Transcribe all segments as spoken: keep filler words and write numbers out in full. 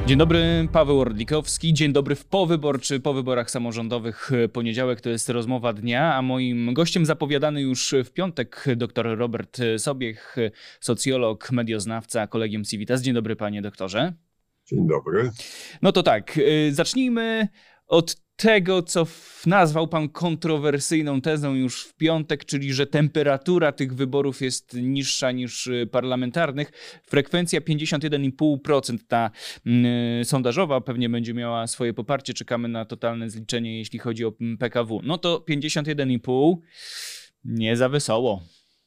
Dzień dobry, Paweł Orlikowski. Dzień dobry w powyborczy, po wyborach samorządowych. Poniedziałek to jest rozmowa dnia, a moim gościem zapowiadany już w piątek dr Robert Sobiech, socjolog, medioznawca, Collegium Civitas. Dzień dobry, panie doktorze. Dzień dobry. No to tak, zacznijmy od tego, co nazwał pan kontrowersyjną tezą już w piątek, czyli że temperatura tych wyborów jest niższa niż parlamentarnych. Frekwencja pięćdziesiąt jeden i pół procent ta y, sondażowa pewnie będzie miała swoje poparcie. Czekamy na totalne zliczenie, jeśli chodzi o P K W. No to pięćdziesiąt jeden i pół nie za wesoło.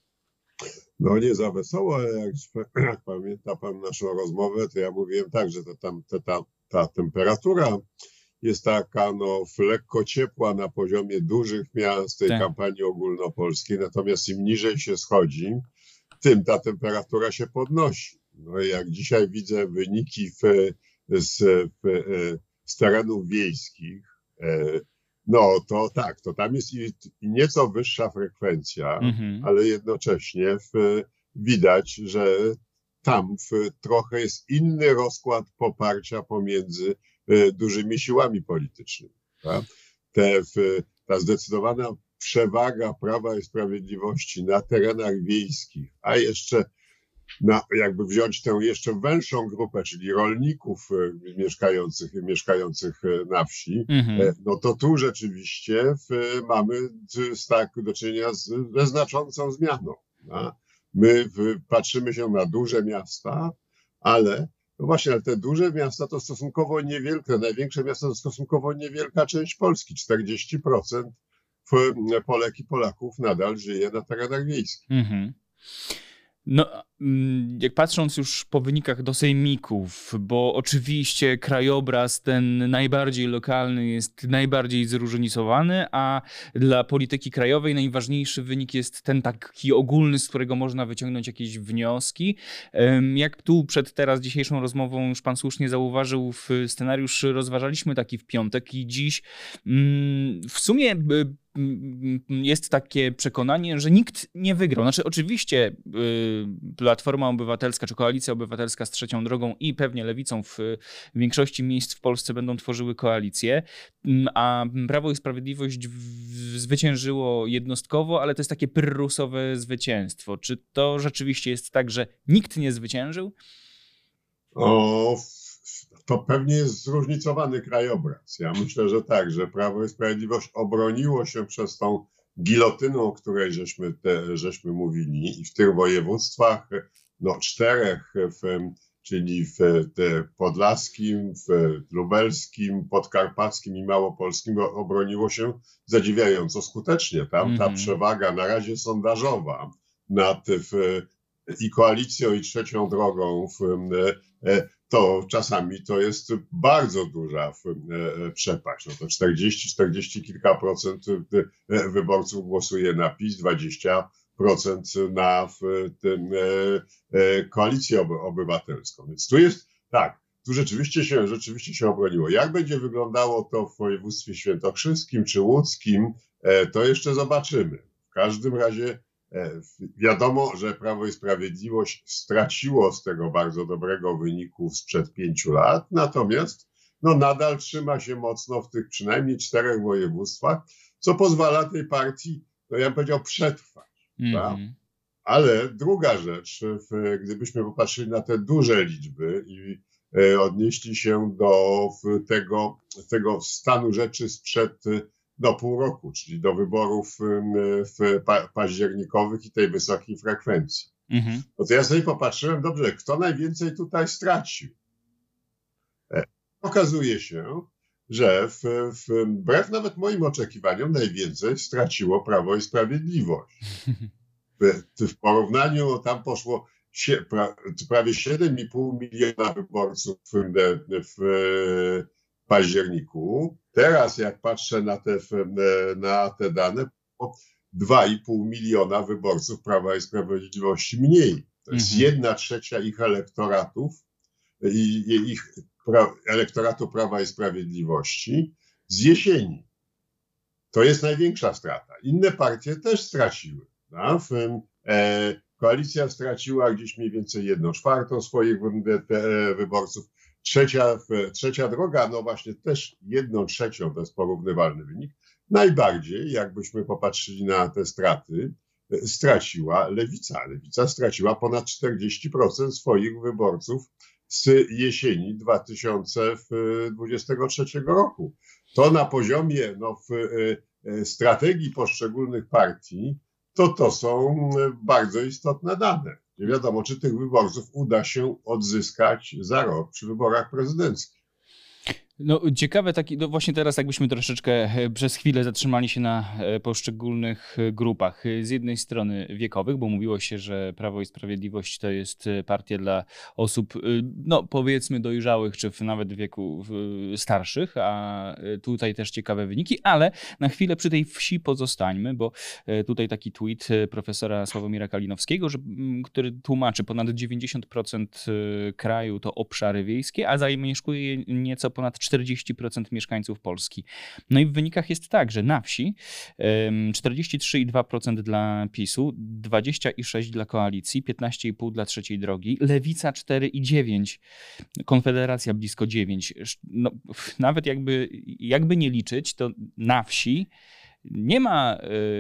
No nie za wesoło, ale jak, jak pamięta pan naszą rozmowę, to ja mówiłem tak, że to tam, to ta, ta temperatura jest taka no, lekko ciepła na poziomie dużych miast tej tak. kampanii ogólnopolskiej, natomiast im niżej się schodzi, tym ta temperatura się podnosi. No i jak dzisiaj widzę wyniki w, z, w, z terenów wiejskich, no to tak, to tam jest i, i nieco wyższa frekwencja, Mhm. ale jednocześnie w, widać, że tam w, trochę jest inny rozkład poparcia pomiędzy dużymi siłami politycznymi. Tak? Te, w, ta zdecydowana przewaga Prawa i Sprawiedliwości na terenach wiejskich, a jeszcze na, jakby wziąć tę jeszcze węższą grupę, czyli rolników mieszkających, mieszkających na wsi, Mhm. no to tu rzeczywiście w, mamy z, tak, do czynienia z, ze znaczącą zmianą. Tak? My w, patrzymy się na duże miasta, ale no właśnie, ale te duże miasta to stosunkowo niewielkie, największe miasta to stosunkowo niewielka część Polski. czterdzieści procent Polek i Polaków nadal żyje na terenach wiejskich. Mhm. No, jak patrząc już po wynikach do sejmików, bo oczywiście krajobraz ten najbardziej lokalny jest najbardziej zróżnicowany, a dla polityki krajowej najważniejszy wynik jest ten taki ogólny, z którego można wyciągnąć jakieś wnioski. Jak tu przed teraz dzisiejszą rozmową już pan słusznie zauważył, w scenariusz rozważaliśmy taki w piątek i dziś w sumie jest takie przekonanie, że nikt nie wygrał. Znaczy oczywiście Platforma Obywatelska czy Koalicja Obywatelska z Trzecią Drogą i pewnie Lewicą w większości miejsc w Polsce będą tworzyły koalicję, a Prawo i Sprawiedliwość zwyciężyło jednostkowo, ale to jest takie pyrrusowe zwycięstwo. Czy to rzeczywiście jest tak, że nikt nie zwyciężył? O, to pewnie jest zróżnicowany krajobraz. Ja myślę, że tak, że Prawo i Sprawiedliwość obroniło się przez tą gilotyną, o której żeśmy, te, żeśmy mówili, i w tych województwach, no czterech, w, czyli w te podlaskim, w lubelskim, podkarpackim i małopolskim, obroniło się zadziwiająco skutecznie. Tam ta Mhm. przewaga na razie sondażowa nad w, i Koalicją, i Trzecią Drogą w, to czasami to jest bardzo duża przepaść. No to czterdzieści, czterdzieści kilka procent wyborców głosuje na PiS, dwadzieścia procent na tym, Koalicję Obywatelską. Więc tu jest tak, tu rzeczywiście się, rzeczywiście się obroniło. Jak będzie wyglądało to w województwie świętokrzyskim czy łódzkim, to jeszcze zobaczymy. W każdym razie wiadomo, że Prawo i Sprawiedliwość straciło z tego bardzo dobrego wyniku sprzed pięciu lat, natomiast no, nadal trzyma się mocno w tych przynajmniej czterech województwach, co pozwala tej partii, no ja bym powiedział, przetrwać. Mm-hmm. Ale druga rzecz, w, gdybyśmy popatrzyli na te duże liczby i e, odnieśli się do w, tego, tego stanu rzeczy sprzed do pół roku, czyli do wyborów w pa- październikowych i tej wysokiej frekwencji. Mhm. No to ja sobie popatrzyłem, dobrze, kto najwięcej tutaj stracił? E, okazuje się, że w, w, wbrew nawet moim oczekiwaniom najwięcej straciło Prawo i Sprawiedliwość. W, w porównaniu tam poszło sie, pra, prawie siedem i pół miliona wyborców w, w październiku. Teraz jak patrzę na te, na te dane, dwa i pół miliona wyborców Prawa i Sprawiedliwości mniej. To jest mhm. jedna trzecia ich elektoratów i ich pra, elektoratu Prawa i Sprawiedliwości z jesieni. To jest największa strata. Inne partie też straciły. No? W, e, koalicja straciła gdzieś mniej więcej jedną czwartą swoich wyborców. Trzecia, trzecia droga, no właśnie też jedną trzecią, to jest porównywalny wynik. Najbardziej, jakbyśmy popatrzyli na te straty, straciła Lewica. Lewica straciła ponad czterdzieści procent swoich wyborców z jesieni dwa tysiące dwudziestego trzeciego roku. To na poziomie no, w strategii poszczególnych partii, to to są bardzo istotne dane. Nie wiadomo, czy tych wyborców uda się odzyskać za rok przy wyborach prezydenckich. No ciekawe, taki, no właśnie teraz jakbyśmy troszeczkę przez chwilę zatrzymali się na poszczególnych grupach. Z jednej strony wiekowych, bo mówiło się, że Prawo i Sprawiedliwość to jest partia dla osób, no powiedzmy dojrzałych, czy nawet w wieku starszych, a tutaj też ciekawe wyniki, ale na chwilę przy tej wsi pozostańmy, bo tutaj taki tweet profesora Sławomira Kalinowskiego, że, który tłumaczy, ponad dziewięćdziesiąt procent kraju to obszary wiejskie, a zamieszkuje nieco ponad czterdzieści procent mieszkańców Polski. No i w wynikach jest tak, że na wsi czterdzieści trzy i dwa procent dla PiSu, dwadzieścia i sześć procent dla koalicji, piętnaście i pół procent dla trzeciej drogi, Lewica cztery i dziewięć procent, Konfederacja blisko dziewięć procent. No, nawet jakby, jakby nie liczyć, to na wsi nie ma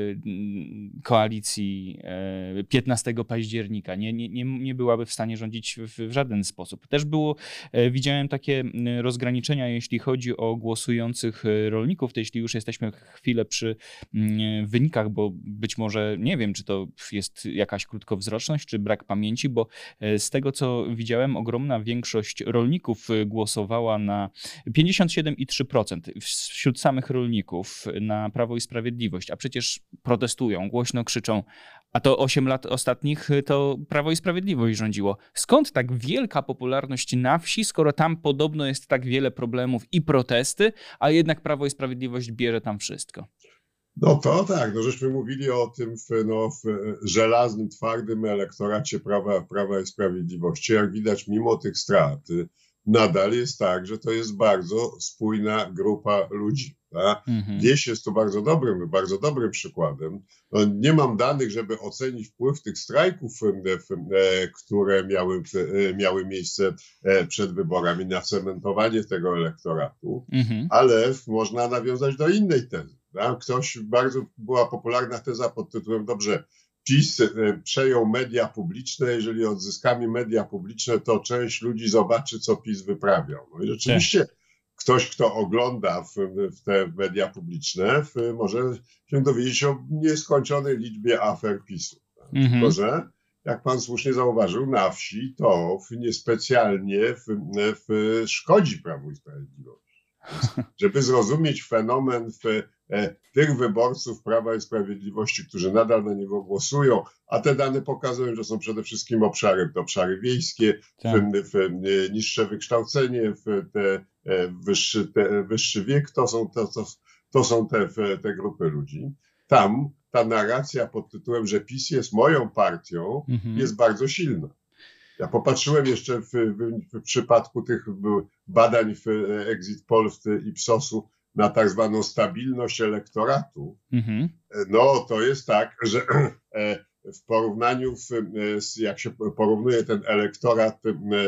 y, koalicji y, piętnastego października, nie, nie, nie, nie byłaby w stanie rządzić w, w żaden sposób. Też było, y, widziałem takie rozgraniczenia, jeśli chodzi o głosujących rolników, to jeśli już jesteśmy chwilę przy y, wynikach, bo być może, nie wiem, czy to jest jakaś krótkowzroczność, czy brak pamięci, bo y, z tego, co widziałem, ogromna większość rolników głosowała na pięćdziesiąt siedem i trzy procent wśród samych rolników na Prawo i Sprawiedliwość, a przecież protestują, głośno krzyczą, a to osiem lat ostatnich to Prawo i Sprawiedliwość rządziło. Skąd tak wielka popularność na wsi, skoro tam podobno jest tak wiele problemów i protesty, a jednak Prawo i Sprawiedliwość bierze tam wszystko? No to tak, no żeśmy mówili o tym w, no, w żelaznym, twardym elektoracie Prawa, Prawa i Sprawiedliwości. Jak widać, mimo tych strat, nadal jest tak, że to jest bardzo spójna grupa ludzi. Mhm. Wieś jest to bardzo dobrym, bardzo dobrym przykładem. No, nie mam danych, żeby ocenić wpływ tych strajków, które miały, miały miejsce przed wyborami na cementowanie tego elektoratu, mhm. ale można nawiązać do innej tezy. Ktoś, bardzo była popularna teza pod tytułem, dobrze, PiS przejął media publiczne, jeżeli odzyskamy media publiczne, to część ludzi zobaczy, co PiS wyprawiał. No i rzeczywiście tak. Ktoś, kto ogląda w, w te media publiczne, w, może się dowiedzieć o nieskończonej liczbie afer PiSu. Mhm. Tylko że, jak pan słusznie zauważył, na wsi to niespecjalnie w, w szkodzi Prawu i Sprawiedliwości. Żeby zrozumieć fenomen w, e, tych wyborców Prawa i Sprawiedliwości, którzy nadal na niego głosują, a te dane pokazują, że są przede wszystkim obszary, to obszary wiejskie, tak. w, w, w, niższe wykształcenie, w te, e, wyższy, te, wyższy wiek, to są, to, to, to są te, te grupy ludzi. Tam ta narracja pod tytułem, że PiS jest moją partią, mhm. jest bardzo silna. Ja popatrzyłem jeszcze w, w, w przypadku tych badań w Exit Poll w Ipsosu na tak zwaną stabilność elektoratu. Mm-hmm. No to jest tak, że w porównaniu, w, jak się porównuje ten elektorat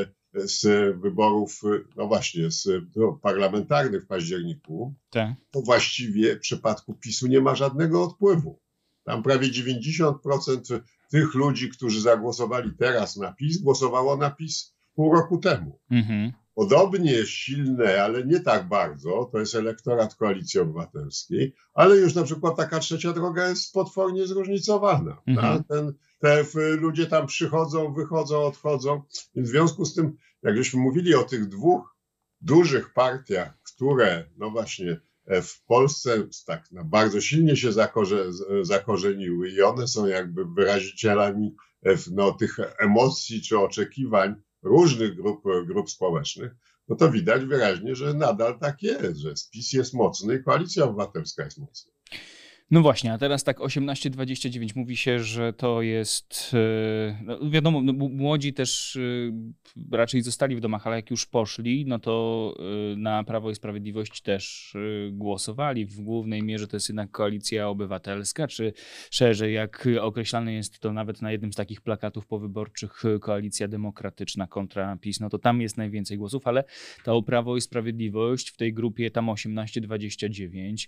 z wyborów, no właśnie, z no, parlamentarnych w październiku, tak. to właściwie w przypadku PiSu nie ma żadnego odpływu. Tam prawie dziewięćdziesiąt procent tych ludzi, którzy zagłosowali teraz na PiS, głosowało na PiS pół roku temu. Mm-hmm. Podobnie silne, ale nie tak bardzo, to jest elektorat Koalicji Obywatelskiej, ale już na przykład taka trzecia droga jest potwornie zróżnicowana. Mm-hmm. Ten, te ludzie tam przychodzą, wychodzą, odchodzą. Więc w związku z tym, jak żeśmy mówili o tych dwóch dużych partiach, które no właśnie w Polsce tak no, bardzo silnie się zakorze, zakorzeniły i one są jakby wyrazicielami no, tych emocji czy oczekiwań różnych grup, grup społecznych, no to widać wyraźnie, że nadal tak jest, że PiS jest mocny i Koalicja Obywatelska jest mocna. No właśnie, a teraz tak osiemnaście dwadzieścia dziewięć mówi się, że to jest, no wiadomo, no młodzi też raczej zostali w domach, ale jak już poszli, no to na Prawo i Sprawiedliwość też głosowali. W głównej mierze to jest jednak Koalicja Obywatelska, czy szerzej, jak określane jest to nawet na jednym z takich plakatów powyborczych, Koalicja Demokratyczna kontra PiS, no to tam jest najwięcej głosów, ale to Prawo i Sprawiedliwość w tej grupie tam osiemnaście dwadzieścia dziewięć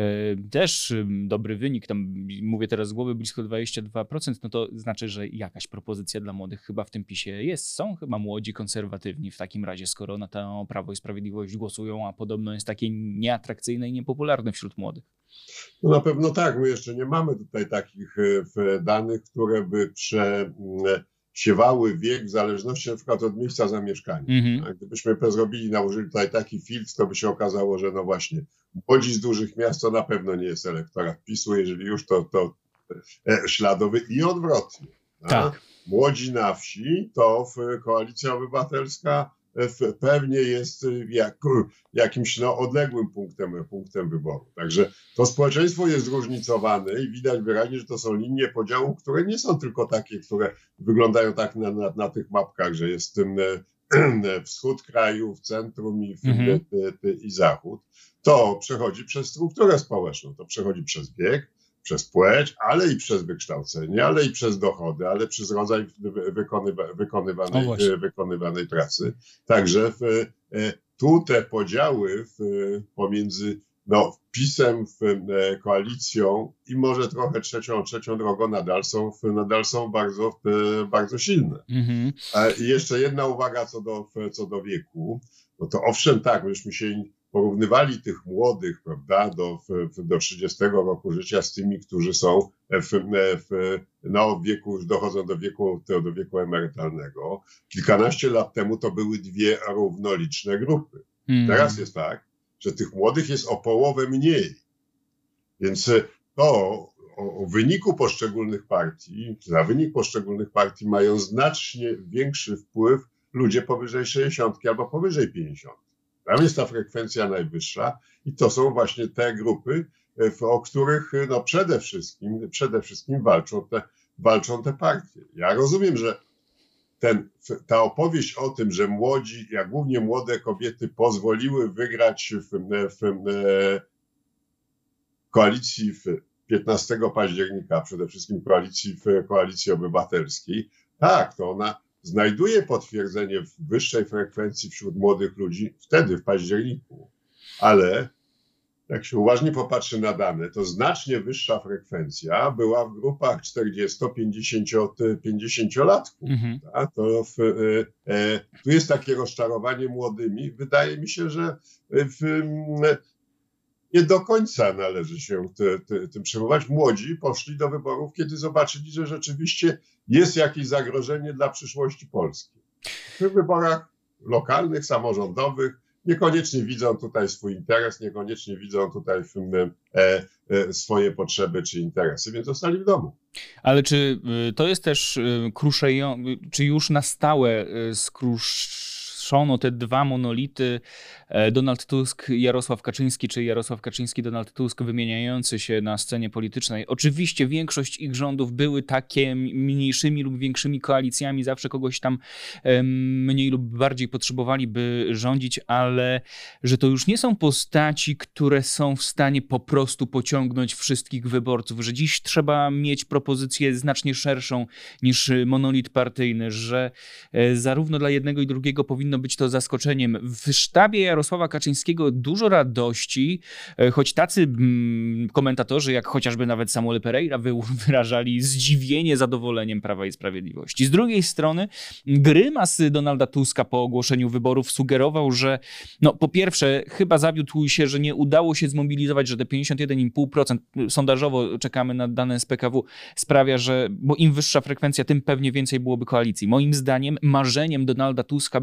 też dobry wynik, tam mówię teraz z głowy blisko dwadzieścia dwa procent, no to znaczy, że jakaś propozycja dla młodych chyba w tym PiSie jest. Są chyba młodzi konserwatywni w takim razie, skoro na to Prawo i Sprawiedliwość głosują, a podobno jest takie nieatrakcyjne i niepopularne wśród młodych. No na pewno tak, my jeszcze nie mamy tutaj takich danych, które by przesiewały wiek w zależności na przykład od miejsca zamieszkania. Mm-hmm. A gdybyśmy to zrobili, nałożyli tutaj taki filtr, to by się okazało, że no właśnie młodzi z dużych miast to na pewno nie jest elektorat PiSu, jeżeli już to, to śladowy i odwrotnie. Tak. Młodzi na wsi to w Koalicja Obywatelska pewnie jest jak, jakimś no, odległym punktem, punktem wyboru. Także to społeczeństwo jest zróżnicowane i widać wyraźnie, że to są linie podziału, które nie są tylko takie, które wyglądają tak na, na, na tych mapkach, że jest tym wschód kraju, w centrum i, w, mm-hmm. i zachód. To przechodzi przez strukturę społeczną, to przechodzi przez wiek, przez płeć, ale i przez wykształcenie, ale i przez dochody, ale przez rodzaj wykonywa, wykonywanej, wykonywanej pracy. Także w, tu te podziały w, pomiędzy no, PiS-em, w, koalicją i może trochę trzecią, trzecią drogą nadal są, nadal są bardzo, bardzo silne. Mm-hmm. I jeszcze jedna uwaga co do, co do wieku. No to owszem tak, myśmy się porównywali tych młodych, prawda, do, w, do trzydziestego roku życia z tymi, którzy są w, w, no, w wieku, już dochodzą do wieku, do wieku emerytalnego. Kilkanaście lat temu to były dwie równoliczne grupy. Mm. Teraz jest tak, że tych młodych jest o połowę mniej. Więc to o, o wyniku poszczególnych partii, na wynik poszczególnych partii mają znacznie większy wpływ ludzie powyżej sześćdziesiątki albo powyżej pięćdziesiątki. Tam jest ta frekwencja najwyższa i to są właśnie te grupy, o których no przede wszystkim, przede wszystkim walczą te, walczą te partie. Ja rozumiem, że ten, ta opowieść o tym, że młodzi, jak głównie młode kobiety pozwoliły wygrać w, w, w koalicji w piętnastego października, przede wszystkim koalicji w Koalicji Obywatelskiej, tak, to ona znajduje potwierdzenie w wyższej frekwencji wśród młodych ludzi wtedy, w październiku. Ale jak się uważnie popatrzy na dane, to znacznie wyższa frekwencja była w grupach czterdziesto-pięćdziesięciolatków. Mm-hmm. To w, e, tu jest takie rozczarowanie młodymi. Wydaje mi się, że w, nie do końca należy się ty, ty, tym przejmować. Młodzi poszli do wyborów, kiedy zobaczyli, że rzeczywiście jest jakieś zagrożenie dla przyszłości Polski. W wyborach lokalnych, samorządowych niekoniecznie widzą tutaj swój interes, niekoniecznie widzą tutaj w, e, e, swoje potrzeby czy interesy, więc zostali w domu. Ale czy to jest też kruszejące, czy już na stałe skrusz te dwa monolity, Donald Tusk i Jarosław Kaczyński, czy Jarosław Kaczyński, Donald Tusk, wymieniający się na scenie politycznej. Oczywiście większość ich rządów były takie mniejszymi lub większymi koalicjami, zawsze kogoś tam mniej lub bardziej potrzebowali, by rządzić, ale że to już nie są postaci, które są w stanie po prostu pociągnąć wszystkich wyborców, że dziś trzeba mieć propozycję znacznie szerszą niż monolit partyjny, że zarówno dla jednego i drugiego powinno być to zaskoczeniem. W sztabie Jarosława Kaczyńskiego dużo radości, choć tacy mm, komentatorzy, jak chociażby nawet Samuel Pereira, wyrażali zdziwienie zadowoleniem Prawa i Sprawiedliwości. Z drugiej strony grymas Donalda Tuska po ogłoszeniu wyborów sugerował, że no, po pierwsze chyba zawiódł się, że nie udało się zmobilizować, że te pięćdziesiąt jeden i pół procent sondażowo, czekamy na dane z P K W, sprawia, że bo im wyższa frekwencja, tym pewnie więcej byłoby koalicji. Moim zdaniem marzeniem Donalda Tuska było to,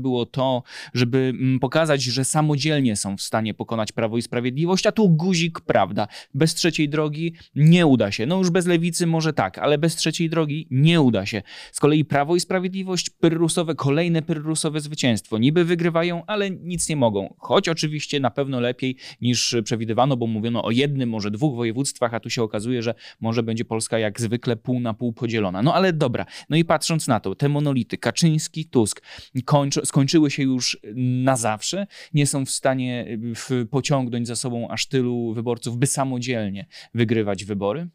to, żeby pokazać, że samodzielnie są w stanie pokonać Prawo i Sprawiedliwość, a tu guzik, prawda, bez trzeciej drogi nie uda się. No już bez lewicy może tak, ale bez trzeciej drogi nie uda się. Z kolei Prawo i Sprawiedliwość, pyrrusowe, kolejne pyrrusowe zwycięstwo. Niby wygrywają, ale nic nie mogą. Choć oczywiście na pewno lepiej niż przewidywano, bo mówiono o jednym, może dwóch województwach, a tu się okazuje, że może będzie Polska jak zwykle pół na pół podzielona. No ale dobra, no i patrząc na to, te monolity Kaczyński, Tusk kończy, skończyły się już na zawsze, nie są w stanie w, pociągnąć za sobą aż tylu wyborców, by samodzielnie wygrywać wybory?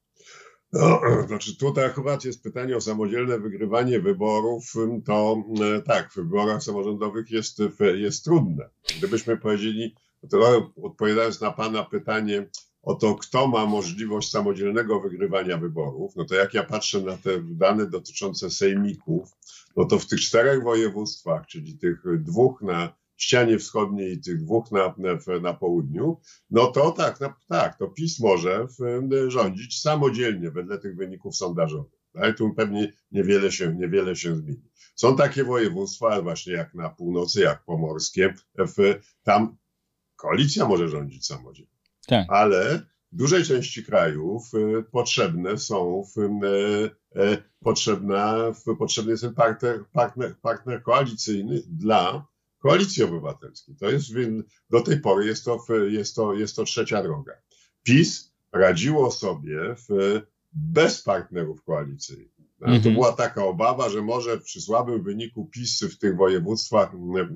No, znaczy tutaj akurat jest pytanie o samodzielne wygrywanie wyborów, to tak, w wyborach samorządowych jest, jest trudne. Gdybyśmy powiedzieli, to odpowiadając na pana pytanie o to, kto ma możliwość samodzielnego wygrywania wyborów, no to jak ja patrzę na te dane dotyczące sejmików, no to w tych czterech województwach, czyli tych dwóch na ścianie wschodniej i tych dwóch na, na, na południu, no to tak, no, tak, to PiS może w, rządzić samodzielnie wedle tych wyników sondażowych. Ale tu pewnie niewiele się, niewiele się zmieni. Są takie województwa, właśnie jak na północy, jak pomorskie, w, tam koalicja może rządzić samodzielnie. Tak. Ale w dużej części krajów y, potrzebne są w, y, y, potrzebna, w, potrzebny jest ten partner, partner, partner koalicyjny dla Koalicji Obywatelskiej. To jest, do tej pory jest to, jest to, jest to trzecia droga. PiS radziło sobie w, bez partnerów koalicyjnych. Mm-hmm. To była taka obawa, że może przy słabym wyniku PiS w tych województwach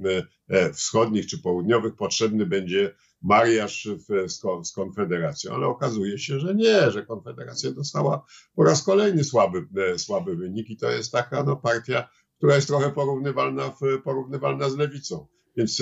wschodnich czy południowych potrzebny będzie mariaż w, z, z Konfederacją, ale okazuje się, że nie, że Konfederacja dostała po raz kolejny słaby, słaby wynik i to jest taka no, partia, która jest trochę porównywalna, w, porównywalna z lewicą. Więc,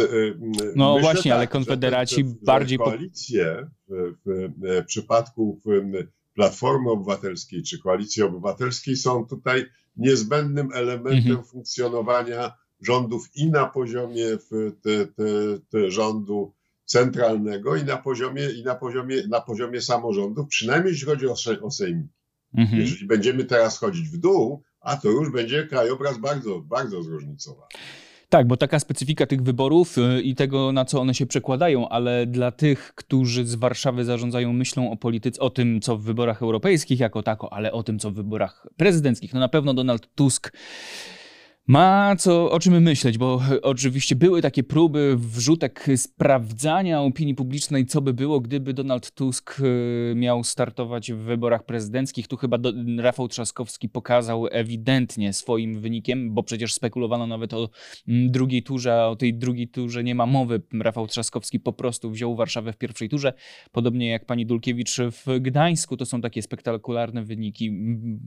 no myślę, właśnie, tak, ale Konfederaci że, że, bardziej... Że koalicje w, w, w przypadku w, Platformy Obywatelskiej czy Koalicji Obywatelskiej są tutaj niezbędnym elementem mhm. funkcjonowania rządów i na poziomie te, te, te rządu centralnego i na poziomie, i na poziomie, na poziomie samorządów, przynajmniej jeśli chodzi o, o sejmiki. Mhm. Jeżeli będziemy teraz chodzić w dół, a to już będzie krajobraz bardzo, bardzo zróżnicowany. Tak, bo taka specyfika tych wyborów i tego, na co one się przekładają, ale dla tych, którzy z Warszawy zarządzają myślą o polityce, o tym, co w wyborach europejskich jako tako, ale o tym, co w wyborach prezydenckich, no na pewno Donald Tusk ma co, o czym myśleć, bo oczywiście były takie próby wrzutek sprawdzania opinii publicznej, co by było, gdyby Donald Tusk miał startować w wyborach prezydenckich. Tu chyba do, Rafał Trzaskowski pokazał ewidentnie swoim wynikiem, bo przecież spekulowano nawet o drugiej turze, a o tej drugiej turze nie ma mowy. Rafał Trzaskowski po prostu wziął Warszawę w pierwszej turze, podobnie jak pani Dulkiewicz w Gdańsku. To są takie spektakularne wyniki,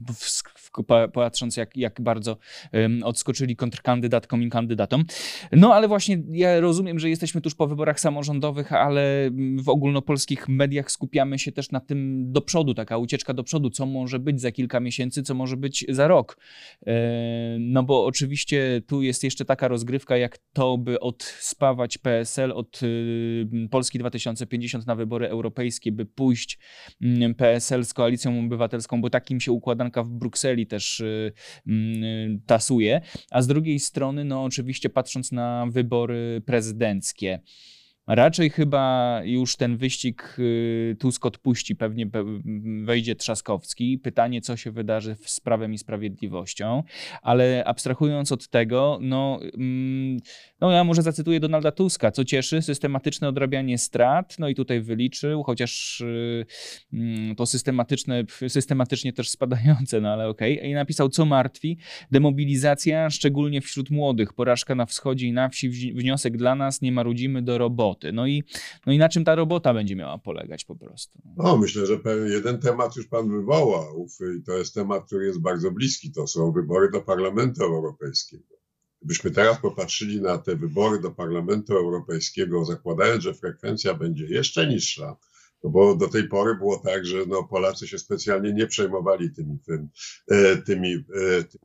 patrząc jak, jak bardzo odskoczyli skoczyli kontrkandydatkom i kandydatom. No ale właśnie ja rozumiem, że jesteśmy tuż po wyborach samorządowych, ale w ogólnopolskich mediach skupiamy się też na tym do przodu, taka ucieczka do przodu, co może być za kilka miesięcy, co może być za rok. No bo oczywiście tu jest jeszcze taka rozgrywka, jak to, by odspawać P S L od Polski dwa tysiące pięćdziesiąt na wybory europejskie, by pójść P S L z Koalicją Obywatelską, bo takim się układanka w Brukseli też tasuje. A z drugiej strony, no oczywiście patrząc na wybory prezydenckie, raczej chyba już ten wyścig Tusk odpuści, pewnie wejdzie Trzaskowski. Pytanie, co się wydarzy z Prawem i Sprawiedliwością, ale abstrahując od tego, no, no ja może zacytuję Donalda Tuska, co cieszy, systematyczne odrabianie strat, no i tutaj wyliczył, chociaż to systematyczne, systematycznie też spadające, no ale okej. Okay. I napisał, co martwi, demobilizacja, szczególnie wśród młodych, porażka na wschodzie i na wsi, wniosek dla nas, nie marudzimy do roboty. No i, no i na czym ta robota będzie miała polegać po prostu? No, myślę, że jeden temat już pan wywołał i to jest temat, który jest bardzo bliski. To są wybory do Parlamentu Europejskiego. Gdybyśmy teraz popatrzyli na te wybory do Parlamentu Europejskiego, zakładając, że frekwencja będzie jeszcze niższa, no bo do tej pory było tak, że no Polacy się specjalnie nie przejmowali tymi, tymi, tymi, tymi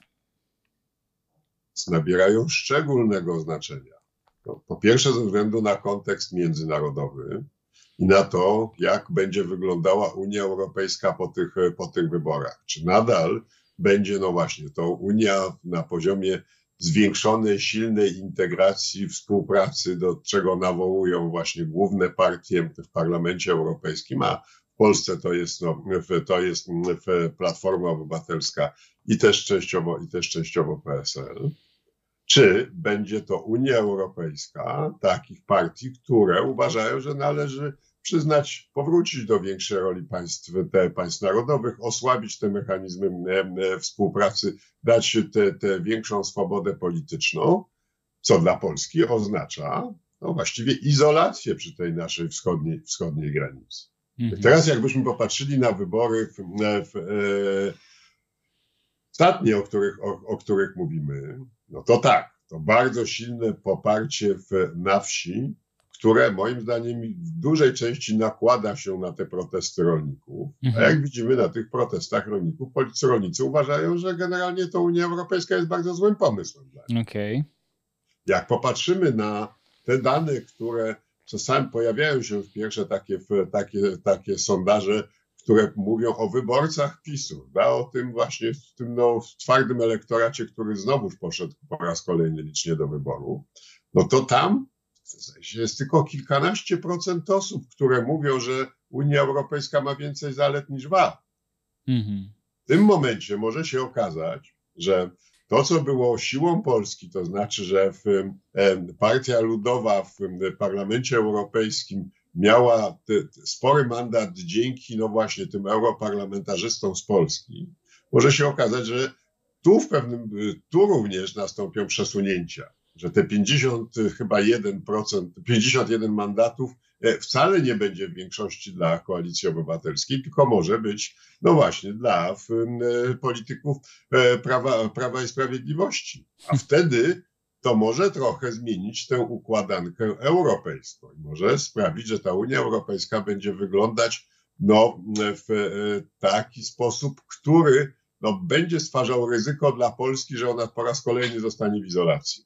nabierają szczególnego znaczenia. No, po pierwsze ze względu na kontekst międzynarodowy i na to, jak będzie wyglądała Unia Europejska po tych, po tych wyborach. Czy nadal będzie, no właśnie, to Unia na poziomie zwiększonej, silnej integracji, współpracy, do czego nawołują właśnie główne partie w Parlamencie Europejskim, a w Polsce to jest, no, to jest Platforma Obywatelska i też częściowo, i też częściowo P S L. Czy będzie to Unia Europejska takich partii, które uważają, że należy przyznać, powrócić do większej roli państw, te, państw narodowych, osłabić te mechanizmy współpracy, dać tę te, te większą swobodę polityczną, co dla Polski oznacza no właściwie izolację przy tej naszej wschodniej, wschodniej granicy. Mhm. Teraz jakbyśmy popatrzyli na wybory w, w, w, ostatnie, o których, o, o których mówimy, no to tak, to bardzo silne poparcie w, na wsi, które moim zdaniem w dużej części nakłada się na te protesty rolników. Mhm. A jak widzimy na tych protestach rolników, politycy rolnicy uważają, że generalnie to Unia Europejska jest bardzo złym pomysłem dla nich. Okay. Jak popatrzymy na te dane, które czasami pojawiają się w pierwsze takie, w takie, takie sondaże, które mówią o wyborcach PiSu, da, o tym właśnie w tym no, twardym elektoracie, który znowuż poszedł po raz kolejny licznie do wyboru, no to tam jest tylko kilkanaście procent osób, które mówią, że Unia Europejska ma więcej zalet niż wad. Mm-hmm. W tym momencie może się okazać, że to, co było siłą Polski, to znaczy, że w, e, Partia Ludowa w Parlamencie Europejskim miała te, te spory mandat dzięki no właśnie tym europarlamentarzystom z Polski, może się okazać, że tu w pewnym, tu również nastąpią przesunięcia, że te pięćdziesiąt chyba jeden procent, pięćdziesiąt jeden mandatów wcale nie będzie w większości dla Koalicji Obywatelskiej, tylko może być no właśnie dla w, polityków Prawa, Prawa i Sprawiedliwości. A wtedy to może trochę zmienić tę układankę europejską i może sprawić, że ta Unia Europejska będzie wyglądać no, w taki sposób, który no, będzie stwarzał ryzyko dla Polski, że ona po raz kolejny zostanie w izolacji.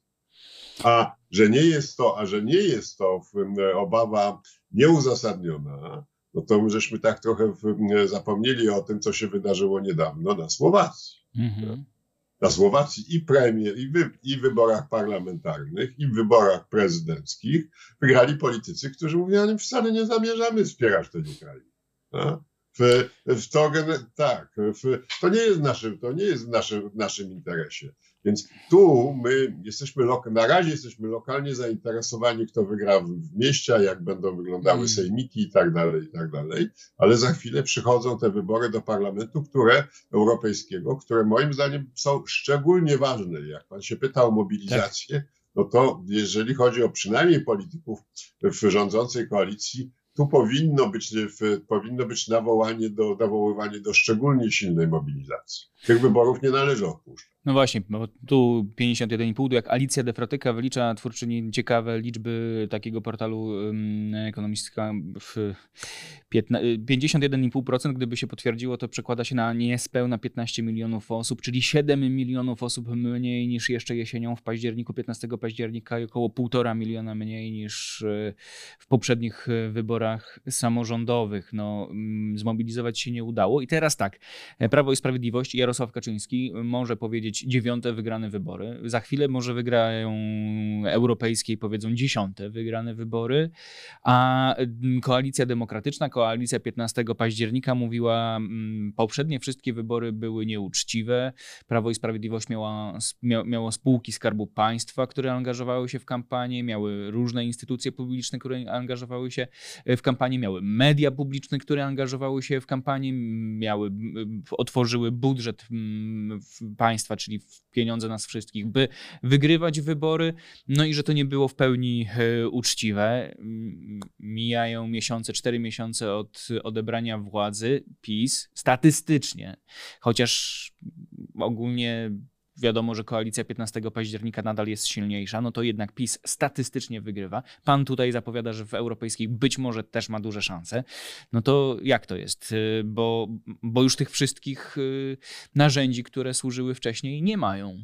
A że nie jest to, a że nie jest to obawa nieuzasadniona, no to my żeśmy tak trochę zapomnieli o tym, co się wydarzyło niedawno na Słowacji. Mm-hmm. Na Słowacji i premier, i, wy, i w wyborach parlamentarnych, i w wyborach prezydenckich wygrali politycy, którzy mówią, że wcale nie zamierzamy wspierać tej Ukrainy. W, w to, tak, w, to nie jest, naszym, to nie jest w, naszym, w naszym interesie. Więc tu my jesteśmy, na razie jesteśmy lokalnie zainteresowani, kto wygra w mieście, jak będą wyglądały mm. sejmiki i tak dalej, i tak dalej. Ale za chwilę przychodzą te wybory do Parlamentu, które europejskiego, które moim zdaniem są szczególnie ważne. Jak pan się pyta o mobilizację, tak. no to jeżeli chodzi o przynajmniej polityków w rządzącej koalicji, tu powinno być, powinno być nawołanie do, nawoływanie do szczególnie silnej mobilizacji. Tych wyborów nie należy odpuszczać. No właśnie, bo tu pięćdziesiąt jeden i pół, jak Alicja de Fratyka wylicza twórczyni ciekawe liczby takiego portalu ekonomistka w pięćdziesiąt jeden i pół procent, gdyby się potwierdziło, to przekłada się na niespełna piętnaście milionów osób, czyli siedem milionów osób mniej niż jeszcze jesienią w październiku, piętnastego października i około półtora miliona mniej niż w poprzednich wyborach samorządowych. No, zmobilizować się nie udało. I teraz tak, Prawo i Sprawiedliwość i Jarosław Kaczyński może powiedzieć dziewiąte wygrane wybory. Za chwilę może wygrają europejskie i powiedzą dziesiąte wygrane wybory, a Koalicja Demokratyczna, Koalicja piętnastego października mówiła, poprzednie wszystkie wybory były nieuczciwe. Prawo i Sprawiedliwość miała, miało spółki Skarbu Państwa, które angażowały się w kampanię, miały różne instytucje publiczne, które angażowały się w kampanię, miały media publiczne, które angażowały się w kampanię, miały, otworzyły budżet państwa, czyli pieniądze nas wszystkich, by wygrywać wybory, no i że to nie było w pełni uczciwe. Mijają miesiące, cztery miesiące od odebrania władzy. PiS statystycznie, chociaż ogólnie wiadomo, że koalicja piętnastego października nadal jest silniejsza, no to jednak PiS statystycznie wygrywa. Pan tutaj zapowiada, że w europejskiej być może też ma duże szanse. No to jak to jest? Bo, bo już tych wszystkich narzędzi, które służyły wcześniej, nie mają.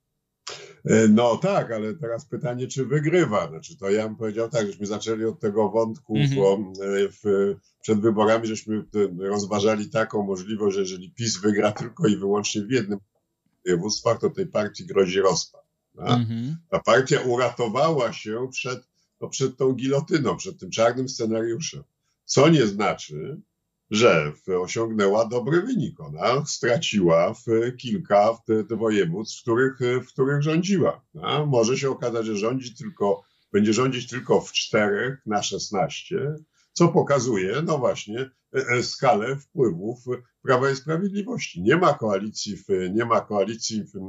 No tak, ale teraz pytanie, czy wygrywa. Znaczy, to ja bym powiedział tak, żeśmy zaczęli od tego wątku, mm-hmm. bo w, przed wyborami żeśmy rozważali taką możliwość, że jeżeli PiS wygra tylko i wyłącznie w jednym województwach, to tej partii grozi rozpad. Mm-hmm. Ta partia uratowała się przed, no, przed tą gilotyną, przed tym czarnym scenariuszem. Co nie znaczy, że osiągnęła dobry wynik. Ona straciła w kilka w województw, w których, w których rządziła. A może się okazać, że rządzi tylko, będzie rządzić tylko w czterech na szesnaście, co pokazuje, no właśnie, skalę wpływów Prawa i Sprawiedliwości. Nie ma koalicji w, nie ma koalicji w,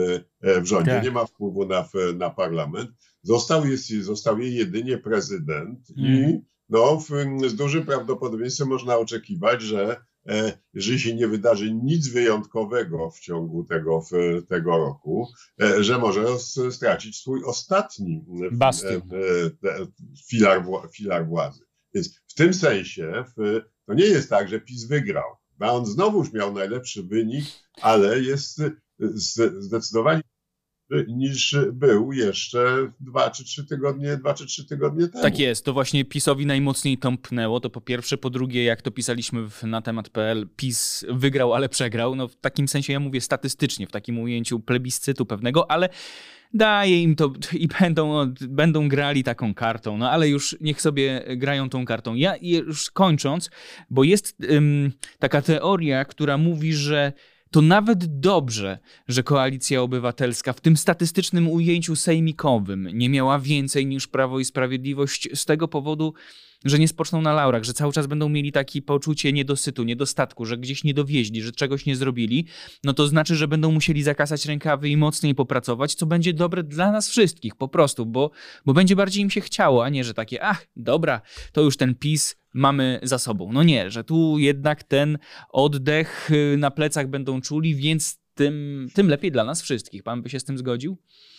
w rządzie, tak. Nie ma wpływu na, na parlament. Został, jest, został jej jedynie prezydent mm. i no, w, z dużym prawdopodobieństwem można oczekiwać, że e, jeżeli się nie wydarzy nic wyjątkowego w ciągu tego, w, tego roku, e, że może stracić swój ostatni e, e, filar, filar władzy. Więc w tym sensie w, to nie jest tak, że PiS wygrał. A on znowuż miał najlepszy wynik, ale jest zdecydowanie niż był jeszcze dwa czy trzy tygodnie, dwa czy trzy tygodnie temu. Tak jest, to właśnie PiS-owi najmocniej tąpnęło, to po pierwsze. Po drugie, jak to pisaliśmy w, na temat kropka pe el, PiS wygrał, ale przegrał. No w takim sensie ja mówię statystycznie, w takim ujęciu plebiscytu pewnego, ale daje im to i będą, będą grali taką kartą, no ale już niech sobie grają tą kartą. Ja już kończąc, bo jest ym, taka teoria, która mówi, że to nawet dobrze, że Koalicja Obywatelska w tym statystycznym ujęciu sejmikowym nie miała więcej niż Prawo i Sprawiedliwość z tego powodu, że nie spoczną na laurach, że cały czas będą mieli takie poczucie niedosytu, niedostatku, że gdzieś nie dowieźli, że czegoś nie zrobili, no to znaczy, że będą musieli zakasać rękawy i mocniej popracować, co będzie dobre dla nas wszystkich po prostu, bo, bo będzie bardziej im się chciało, a nie, że takie, ach, dobra, to już ten PiS mamy za sobą. No nie, że tu jednak ten oddech na plecach będą czuli, więc tym, tym lepiej dla nas wszystkich. Pan by się z tym zgodził?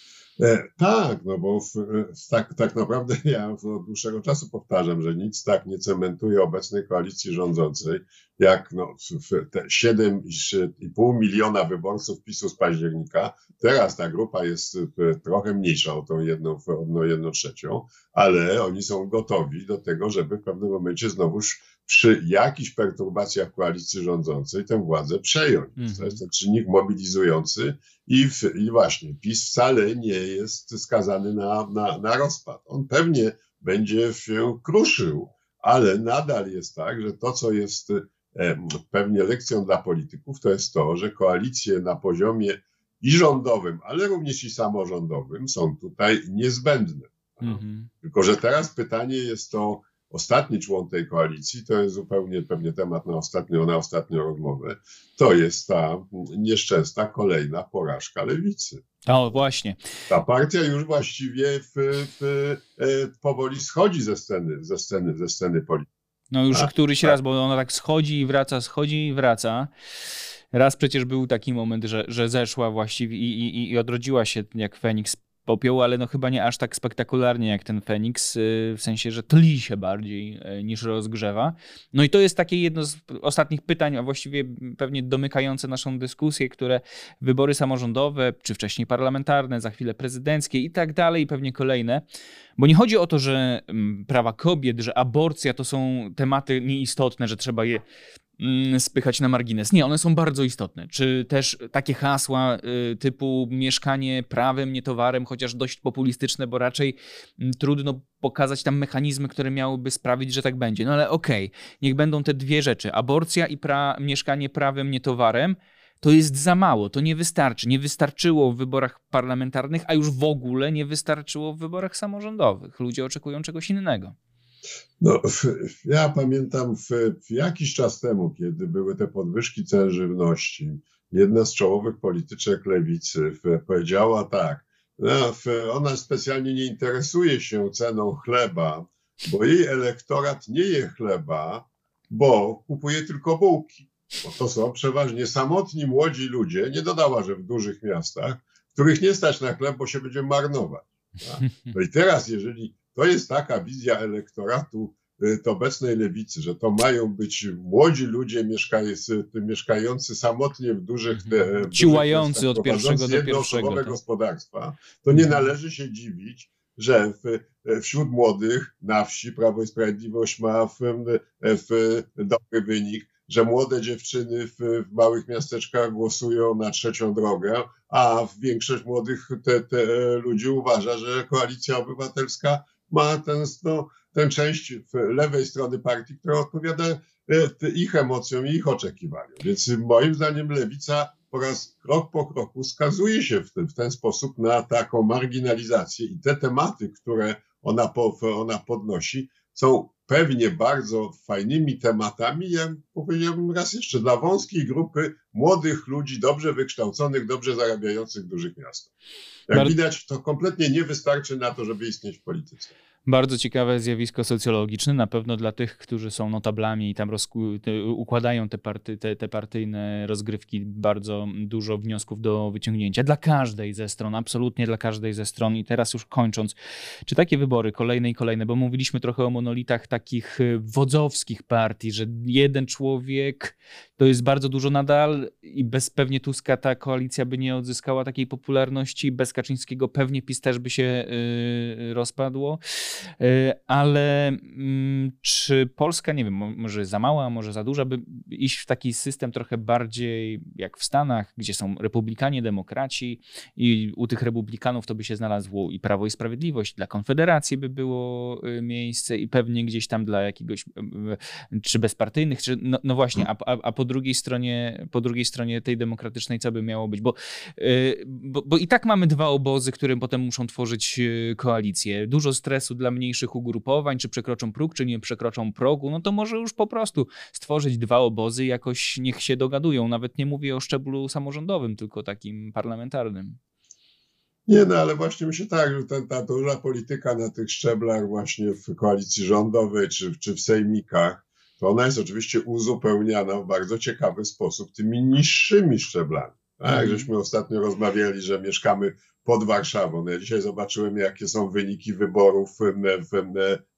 E, tak, no bo w, tak, tak naprawdę ja od dłuższego czasu powtarzam, że nic tak nie cementuje obecnej koalicji rządzącej, jak no, w te siedem i pół miliona wyborców PiSu z października. Teraz ta grupa jest trochę mniejsza o tą jedną, o jedną trzecią, ale oni są gotowi do tego, żeby w pewnym momencie znowuż przy jakichś perturbacjach koalicji rządzącej tę władzę przejąć. Mm. To jest ten czynnik mobilizujący i, w, i właśnie PiS wcale nie jest skazany na, na, na rozpad. On pewnie będzie się kruszył, ale nadal jest tak, że to, co jest e, pewnie lekcją dla polityków, to jest to, że koalicje na poziomie i rządowym, ale również i samorządowym są tutaj niezbędne. Mm-hmm. Tylko że teraz pytanie jest to, ostatni człon tej koalicji, to jest zupełnie pewnie temat na ostatnią, na ostatnią rozmowę, to jest ta nieszczęsna kolejna porażka lewicy. O, właśnie. Ta partia już właściwie w, w, w, powoli schodzi ze sceny, ze sceny, ze sceny politycznej. No już A, któryś tak. raz, bo ona tak schodzi i wraca, schodzi i wraca. Raz przecież był taki moment, że, że zeszła właściwie i, i, i odrodziła się jak Feniks popiołu, ale no chyba nie aż tak spektakularnie jak ten Feniks, w sensie, że tli się bardziej niż rozgrzewa. No i to jest takie jedno z ostatnich pytań, a właściwie pewnie domykające naszą dyskusję, które wybory samorządowe, czy wcześniej parlamentarne, za chwilę prezydenckie i tak dalej, i pewnie kolejne, bo nie chodzi o to, że prawa kobiet, że aborcja to są tematy nieistotne, że trzeba je spychać na margines. Nie, one są bardzo istotne. Czy też takie hasła y, typu mieszkanie prawem, nie towarem, chociaż dość populistyczne, bo raczej y, trudno pokazać tam mechanizmy, które miałyby sprawić, że tak będzie. No ale okej, okay, niech będą te dwie rzeczy. Aborcja i pra- mieszkanie prawem, nie towarem. To jest za mało, to nie wystarczy. Nie wystarczyło w wyborach parlamentarnych, a już w ogóle nie wystarczyło w wyborach samorządowych. Ludzie oczekują czegoś innego. No, ja pamiętam w, w jakiś czas temu, kiedy były te podwyżki cen żywności, jedna z czołowych polityczek lewicy w, powiedziała tak, no, w, ona specjalnie nie interesuje się ceną chleba, bo jej elektorat nie je chleba, bo kupuje tylko bułki. Bo to są przeważnie samotni młodzi ludzie, nie dodała, że w dużych miastach, których nie stać na chleb, bo się będzie marnować. Tak? No i teraz, jeżeli to jest taka wizja elektoratu to obecnej lewicy, że to mają być młodzi ludzie mieszkający, mieszkający samotnie w dużych... Ciłający od pierwszego do pierwszego. Tak? Gospodarstwa, to nie należy się dziwić, że w, wśród młodych na wsi Prawo i Sprawiedliwość ma w, w dobry wynik, że młode dziewczyny w, w małych miasteczkach głosują na trzecią drogę, a większość młodych te, te ludzi uważa, że Koalicja Obywatelska ma ten, no, tę część lewej strony partii, która odpowiada ich emocjom i ich oczekiwaniom. Więc moim zdaniem lewica po raz krok po kroku skazuje się w ten, w ten sposób na taką marginalizację i te tematy, które ona, po, ona podnosi, są pewnie bardzo fajnymi tematami, ja powiedziałbym raz jeszcze, dla wąskiej grupy młodych ludzi, dobrze wykształconych, dobrze zarabiających w dużych miastach. Jak Bardzo... widać, to kompletnie nie wystarczy na to, żeby istnieć w polityce. Bardzo ciekawe zjawisko socjologiczne, na pewno dla tych, którzy są notablami i tam rozku- te, układają te, party, te, te partyjne rozgrywki, bardzo dużo wniosków do wyciągnięcia. Dla każdej ze stron, absolutnie dla każdej ze stron. I teraz już kończąc, czy takie wybory kolejne i kolejne, bo mówiliśmy trochę o monolitach takich wodzowskich partii, że jeden człowiek to jest bardzo dużo nadal i bez pewnie Tuska ta koalicja by nie odzyskała takiej popularności, bez Kaczyńskiego pewnie PiS też by się yy, rozpadło. Ale czy Polska, nie wiem, może za mała, może za duża, by iść w taki system trochę bardziej jak w Stanach, gdzie są republikanie, demokraci i u tych republikanów to by się znalazło i Prawo i Sprawiedliwość, dla Konfederacji by było miejsce i pewnie gdzieś tam dla jakiegoś, czy bezpartyjnych, czy no, no właśnie, a, a, a po drugiej stronie, po drugiej stronie tej demokratycznej co by miało być, bo, bo, bo i tak mamy dwa obozy, które potem muszą tworzyć koalicję. Dużo stresu dla mniejszych ugrupowań, czy przekroczą próg, czy nie przekroczą progu, no to może już po prostu stworzyć dwa obozy i jakoś niech się dogadują. Nawet nie mówię o szczeblu samorządowym, tylko takim parlamentarnym. Nie, no ale właśnie myślę tak, że ta, ta duża polityka na tych szczeblach właśnie w koalicji rządowej, czy, czy w sejmikach, to ona jest oczywiście uzupełniana w bardzo ciekawy sposób tymi niższymi szczeblami. Tak, jak żeśmy ostatnio rozmawiali, że mieszkamy pod Warszawą. Ja dzisiaj zobaczyłem, jakie są wyniki wyborów w, w,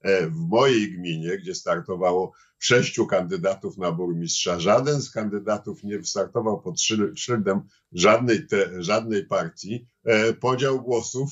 w mojej gminie, gdzie startowało sześciu kandydatów na burmistrza. Żaden z kandydatów nie startował pod szyldem żadnej, te, żadnej partii. Podział głosów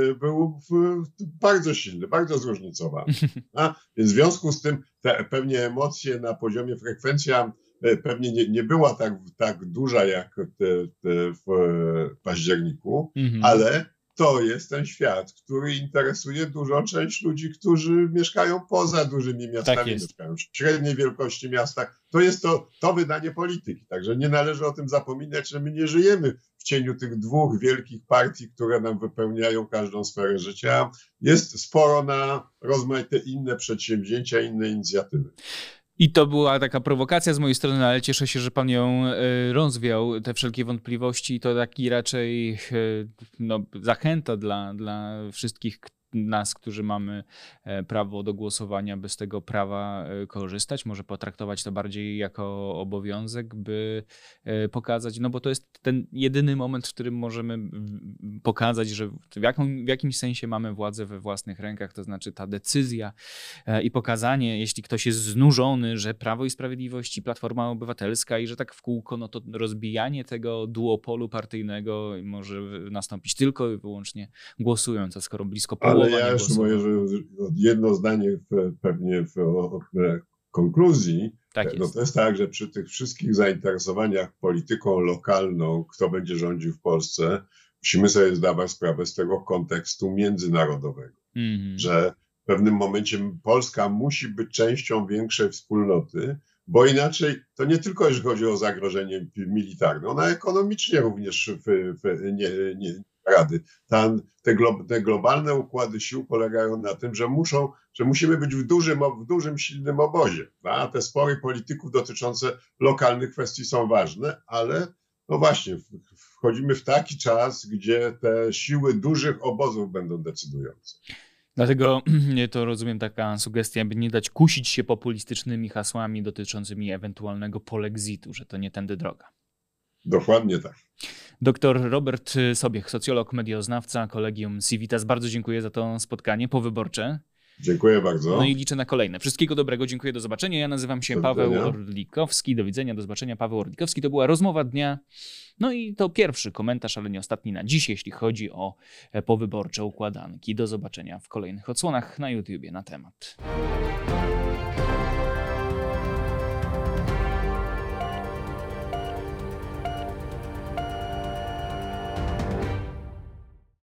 był bardzo silny, bardzo zróżnicowany. A, więc w związku z tym te, pewnie emocje na poziomie frekwencja pewnie nie, nie była tak, tak duża jak te, te w październiku, mhm. ale to jest ten świat, który interesuje dużą część ludzi, którzy mieszkają poza dużymi miastami, tak mieszkają w średniej wielkości miastach. To jest to, to wydanie polityki. Także nie należy o tym zapominać, że my nie żyjemy w cieniu tych dwóch wielkich partii, które nam wypełniają każdą sferę życia. Jest sporo na rozmaite inne przedsięwzięcia, inne inicjatywy. I to była taka prowokacja z mojej strony, ale cieszę się, że pan ją rozwiał, te wszelkie wątpliwości. I to taki raczej no, zachęta dla, dla wszystkich nas, którzy mamy prawo do głosowania, by z tego prawa korzystać. Może potraktować to bardziej jako obowiązek, by pokazać, no bo to jest ten jedyny moment, w którym możemy pokazać, że w, jaką, w jakimś sensie mamy władzę we własnych rękach, to znaczy ta decyzja i pokazanie, jeśli ktoś jest znużony, że Prawo i Sprawiedliwość i Platforma Obywatelska i że tak w kółko, no to rozbijanie tego duopolu partyjnego może nastąpić tylko i wyłącznie głosując, a skoro blisko połowa Ale ja jeszcze mówię, że jedno zdanie w, pewnie w, w konkluzji, tak jest. No to jest tak, że przy tych wszystkich zainteresowaniach polityką lokalną, kto będzie rządził w Polsce, musimy sobie zdawać sprawę z tego kontekstu międzynarodowego, mm-hmm. że w pewnym momencie Polska musi być częścią większej wspólnoty, bo inaczej to nie tylko jeśli chodzi o zagrożenie militarne, ona ekonomicznie również w, w, nie, nie rady. Tam te, glo, te globalne układy sił polegają na tym, że muszą, że musimy być w dużym, w dużym, silnym obozie. A te spory polityków dotyczące lokalnych kwestii są ważne, ale no właśnie, wchodzimy w taki czas, gdzie te siły dużych obozów będą decydujące. Dlatego to rozumiem taka sugestia, by nie dać kusić się populistycznymi hasłami dotyczącymi ewentualnego polexitu, że to nie tędy droga. Dokładnie tak. Doktor Robert Sobiech, socjolog, medioznawca, Collegium Civitas. Bardzo dziękuję za to spotkanie powyborcze. Dziękuję bardzo. No i liczę na kolejne. Wszystkiego dobrego, dziękuję, do zobaczenia. Ja nazywam się Paweł Orlikowski. Do widzenia, do zobaczenia. Paweł Orlikowski. To była rozmowa dnia. No i to pierwszy komentarz, ale nie ostatni na dziś, jeśli chodzi o powyborcze układanki. Do zobaczenia w kolejnych odsłonach na YouTubie na temat.